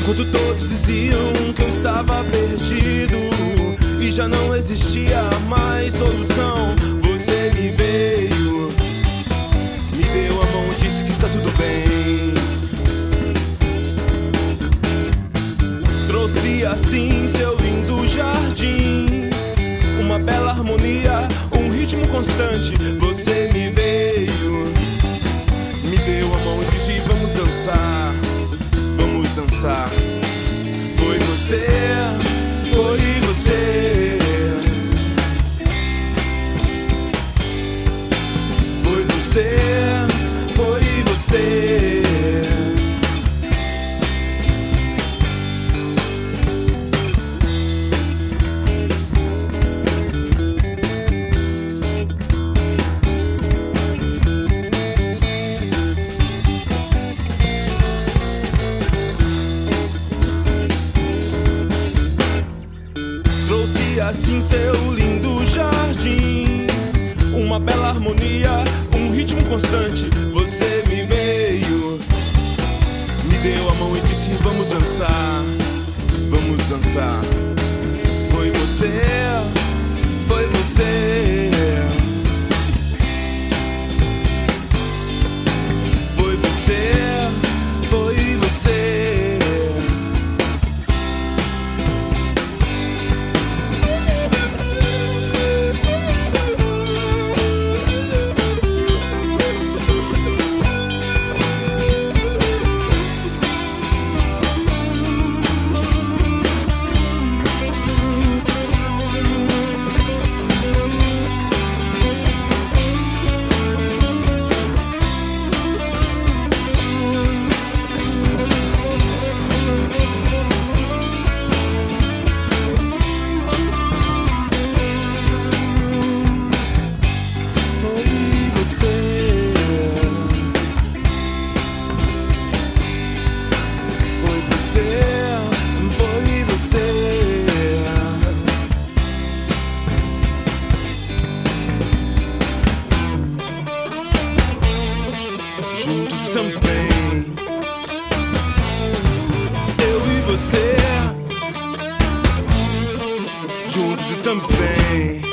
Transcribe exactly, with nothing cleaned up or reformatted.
Enquanto todos diziam que eu estava perdido e já não existia mais solução, você me veio, me deu a mão e disse que está tudo bem. Trouxe assim seu lindo jardim, uma bela harmonia, um ritmo constante. Você me veio, me deu a mão e disse: vamos dançar, vamos dançar. Foi você, foi você, foi você, foi você. Trouxe assim seu lindo jardim, uma bela harmonia, um ritmo constante. Você me veio, me deu a mão e disse: vamos dançar, vamos dançar. Foi você, foi você, foi você, foi você. Juntos estamos bem, eu e você. Juntos estamos bem.